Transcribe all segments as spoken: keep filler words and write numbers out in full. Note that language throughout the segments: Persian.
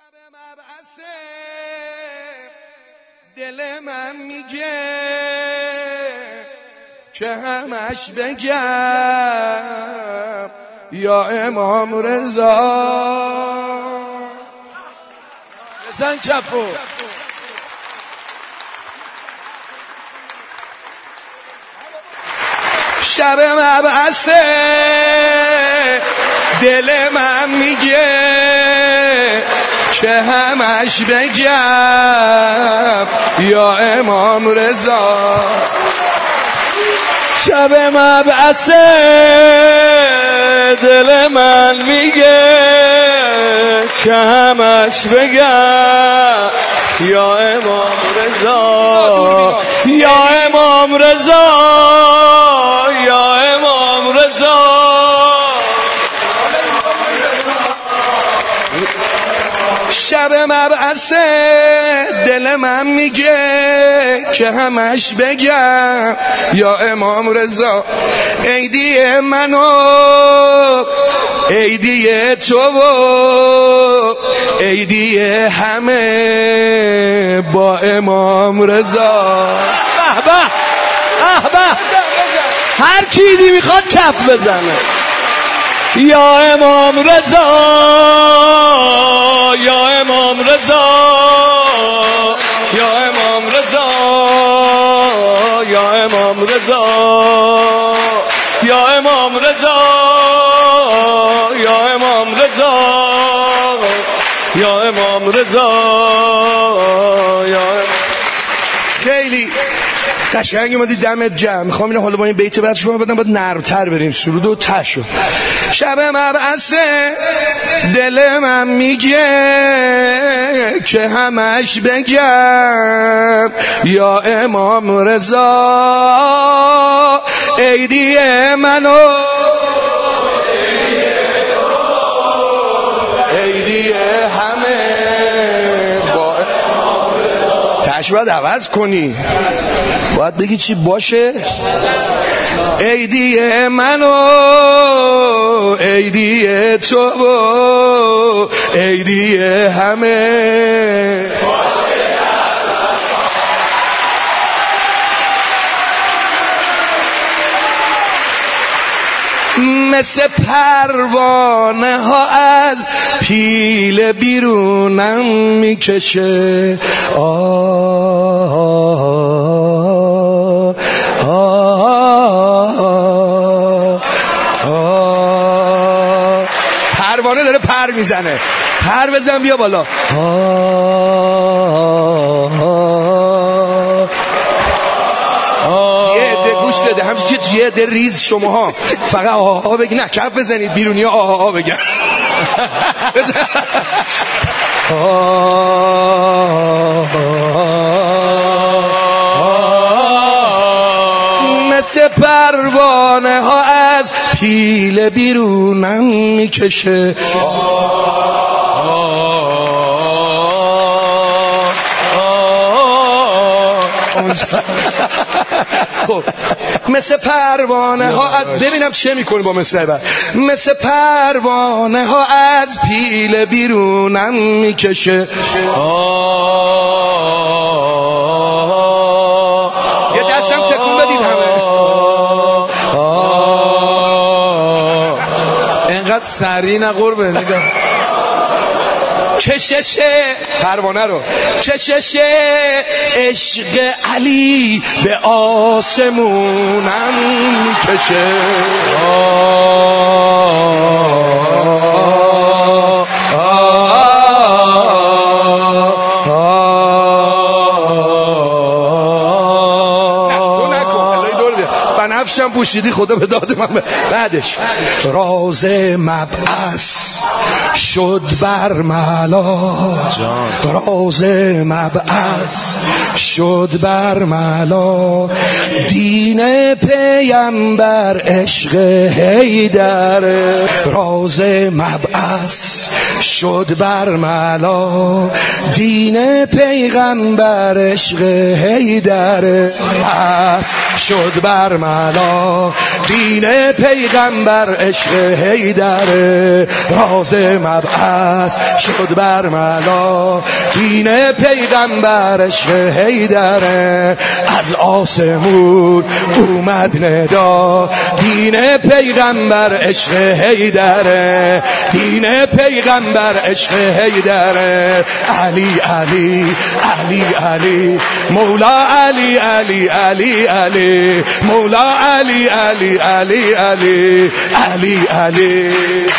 شب مبعث دل من میگه که همش بگم یا امام رضا. بزن کفو. شب مبعث دل من میگه که همش بگم یا امام رضا. شب مبعث دل من میگه که همش بگم یا امام رضا، یا امام رضا، یا امام رضا. شب مبعث دل من میگه که همش بگم یا امام رضا. عیدی منو عیدی تو و عیدی همه با امام رضا. به به به، هر کی ایدی میخواد کف بزنه. یا امام رضا، یا امام رضا، یا امام رضا، یا امام رضا، یا امام رضا، یا امام رضا، یا امام رضا، یا خیلی قشنگ اومدی دمت جمع. میخوام اینو حالا با این بیت بعد شما بدم، باید نرم‌تر بریم. سرود و تشو. شب مبعث دل من میگه که همش بگم یا امام رضا. عیدی منو عیدی همه با تشو باید عوض کنی، باید بگی چی باشه. عیدی منو عیدی تو عیدی همه مثل پروانه ها از پیل بیرونم میکشه. آه آه آه آه. پروانه داره پر میزنه. پر بزن بیا بالا. آه آه. یه عده گوش بده، همچه که یه عده ریز شماها فقط آه آه بگی، نه کف بزنید، بیرونی ها آه آه بگن. مثل پروانه ها از پیل بیرونم میکشه. خب مثل پروانه ها از، ببینم چه میکنی با مثل بعد. مثل پروانه ها از پیل بیرونم میکشه. یه دستم تکون بدید همه. اینقدر سریع نه قربه. نگاه چششه پروانه رو، چششه عشق علی به آسمونم میکشه. تو نکن الهی دور بیا، بنفشم پوشیدی خدا به داد من. بعدش راز مبعث شد بر ملا، راز مبعث شد بر ملا. دین پیامبر عشق حیدر، راز مبعث شد بر ملا. دین پیغمبر عشق حیدر. پس شد بر ملا دین پیغمبر عشق حیدر راز مبعث شد بر ملا دین پیغمبر عشق حیدر از آسمون اومد ندا دین پیغمبر عشق حیدر دین پیغمبر عشق حیدر علی علی علی علی مولا علی علی علی علی مولا علی علی علی علی علی علی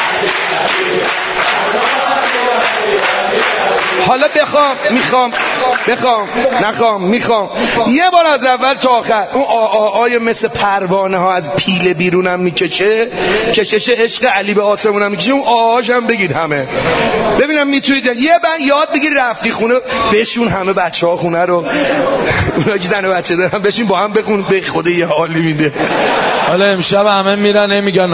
حالا بخوام میخوام بخوام نخوام میخوام یه بار از اول تا آخر اون آآهای مثل پروانه ها از پیله بیرونم میکشه کشش عشق علی به آسمونم میکشه اون آهاش هم بگید همه ببینم میتونید یه بند یاد بگیر رفتی خونه بشون همه بچه ها خونه رو اونا که زن و بچه دارن بشین با هم بخون به خدا یه حالی میده. حالا امشب همه میرن نمیگن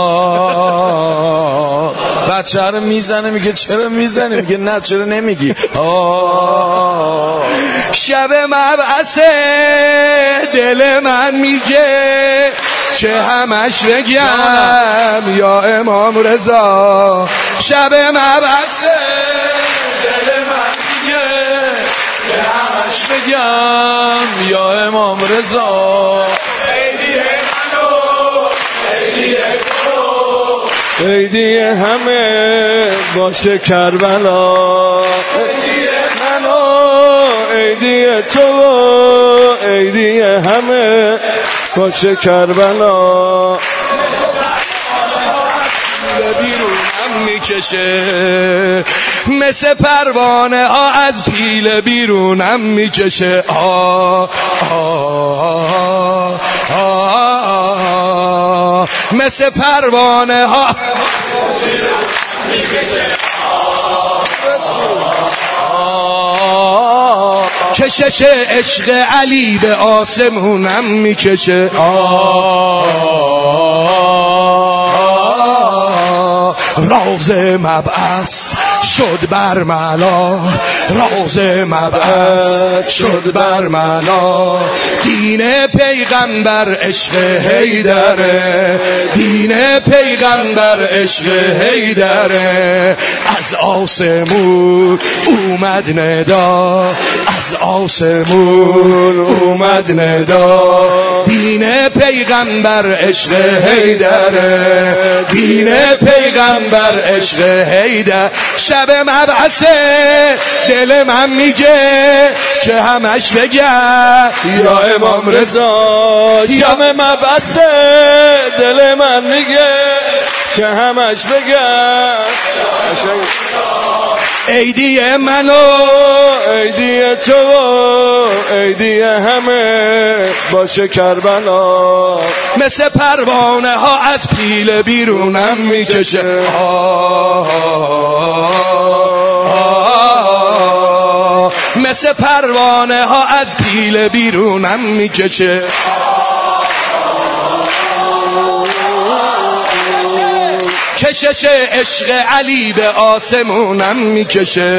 ها بچه رو میزنه میگه چرا میزنه میگه نه چرا نمیگی ها شب مبعث دل من میگه چه همش بگم یا امام رضا شب مبعث دل من میگه چه همش بگم یا امام رضا عیدی همه باشه کربلا عیدی منو عیدی تو عیدی همه باشه کربلا بیرونم میکشه مثل پروانه ها از پیل بیرونم میکشه آه آه آه مثل پروانه ها کشش عشق علی به آسمونم میکشه راز مبعث شد بر ملا راز مبعث شد بر ملا دین پیغمبر عشق حیدر دین پیغمبر عشق حیدر از آسمون اومد ندا از آسمون اومد ندا دین پیغمبر عشق حیدر دین پیغمبر عشق حیدر شب مبعث دل من میگه که همش بگم یا امام رضا شب مبعث دل من میگه که همش بگم عیدی منو عیدی تو عیدی همه باشه کربلا مثل پروانه ها از پیل بیرونم میکشه مثل پروانه ها از پیل بیرونم میکشه کشش عشق علی به آسمونم میکشه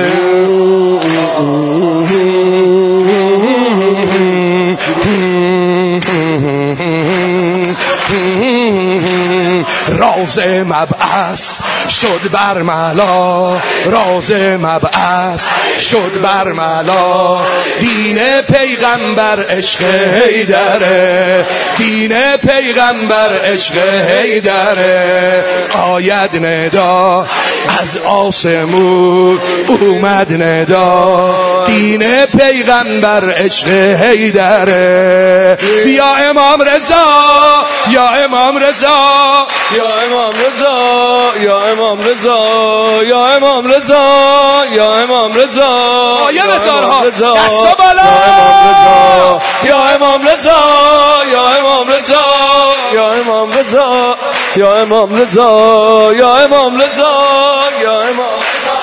راز مبعث شد بر ملا راز مبعث شد بر ملا دین پیغمبر عشق حیدر دین پیغمبر عشق حیدر آید ندا از آسمون اومد ندا دین پیغمبر عشق حیدر یا امام رضا یا امام رضا یا امام رضا یا امام رضا یا امام رضا یا امام رضا یا بزارها دست بالا یا امام رضا یا امام رضا یا امام رضا یا امام رضا یا امام رضا یا امام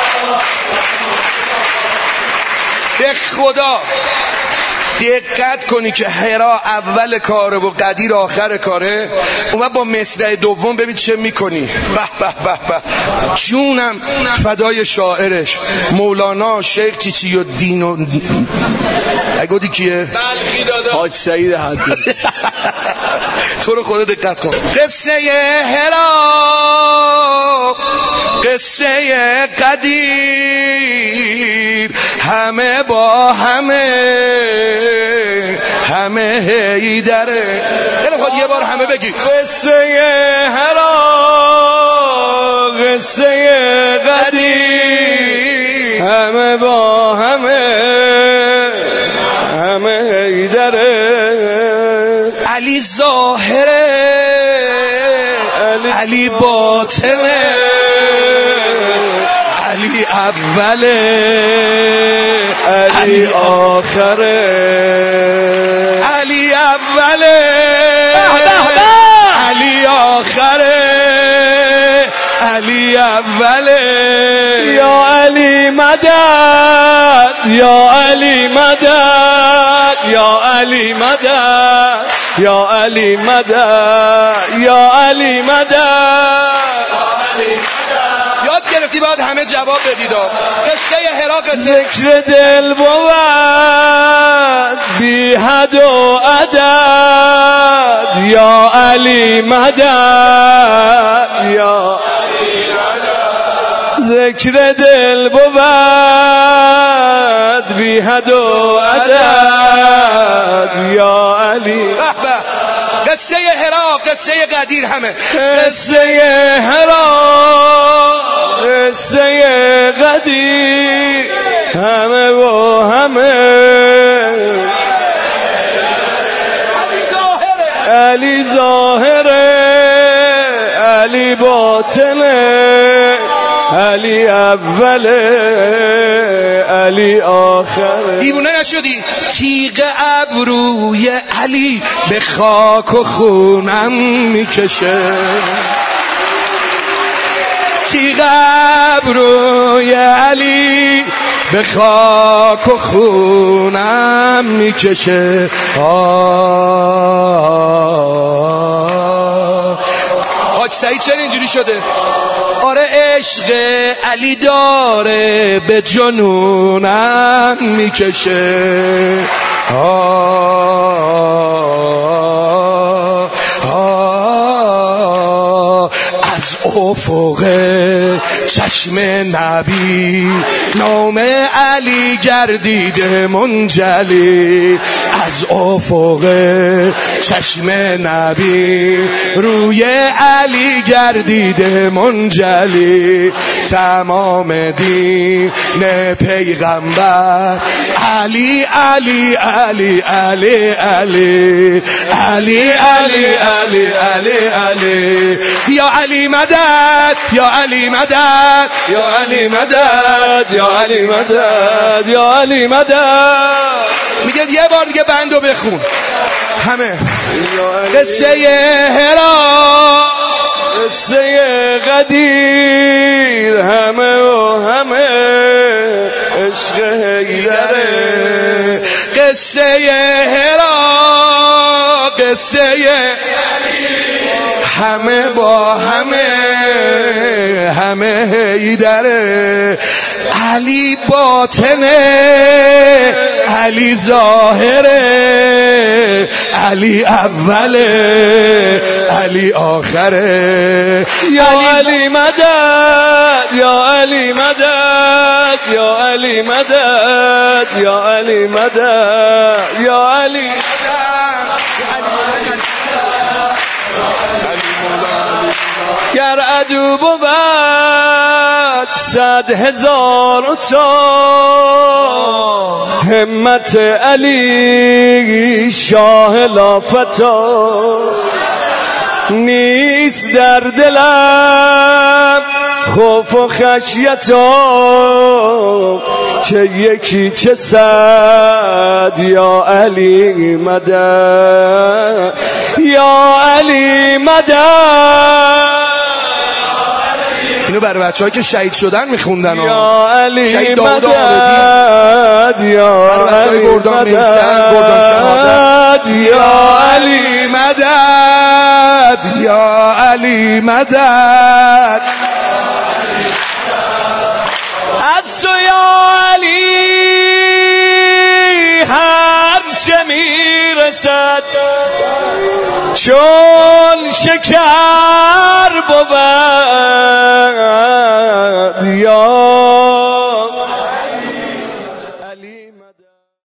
به خدا دقت کنی که حرا اول کاره و قدیر آخر کاره اومد با مصرع دوم ببین چه میکنی. به به به به جونم فدای شاعرش مولانا شیخ چیچی و دین و اگه دی کیه؟ بلخی دادا حاج سعید حدی تو رو خدا دقت کن. قصه هرا قصه قدیر همه با همه همه هیدره. دلم خواهد یه بار همه بگی قصه هرا قصه قدیر همه با همه همه هیدره. علی ظاهره علی, علی باطنه علی اوله علی آخره علی اوله علی آخره علی اوله. یا علی مدد یا علی مدد یا علی مدد یا علی مدد یا علی مدد. یاد گرفتی باید همه جواب بدید. قصه هرا قصه ذکر دل بود بی حد و عدد یا علی مدد یا ذکر دل بود بی حد و عدد یا علی. قصه هرا قصه قدیر همه قصه هرا قصه قدیر همه و همه علی ظاهره علی باطنه علی اوله علی آخره. دیوونه نشدی؟ تیغ ابروی علی به خاک و خونم میکشه. تیغ ابروی علی به خاک و خونم میکشه. حاج سعید چرا اینجوری شده؟ آره عشق علی داره به جنونم میکشه. آه آه از افق چشم نبی نام علی گردیده منجلی. از افق چشم نبی روی علی گردیده منجلی. تمام دین پیغمبر علی علی علی علی علی علی علی علی علی علی. یا علی مدد یا علی مدد یا علی مدد یا علی مدد یا علی مدد. میگه یه بار دیگه بندو بخون همه. قصه هرا قصه قدیر همه و همه عشق حیدره. قصه هرا قصه همه با همه همه حیدره. علی باطنه علی ظاهره علی اوله علی آخره. یا علی مدد یا علی مدد یا علی مدد یا علی مدد یا علی گر عدو بود صد هزار و تا همت علی شاه لافتا. نیست در دلم خوف و خشیتا چه یکی چه صد یا علی مدد یا علی مدد. اینو برای بچه‌ها که شهید شدن میخوندن. یا علی شهید مدد یا علی گردان میرسن گردان شهادت. یا علی مدد یا علی مدد. از تو یا علی هر چه میرسد چون شکر بود یا علی مدد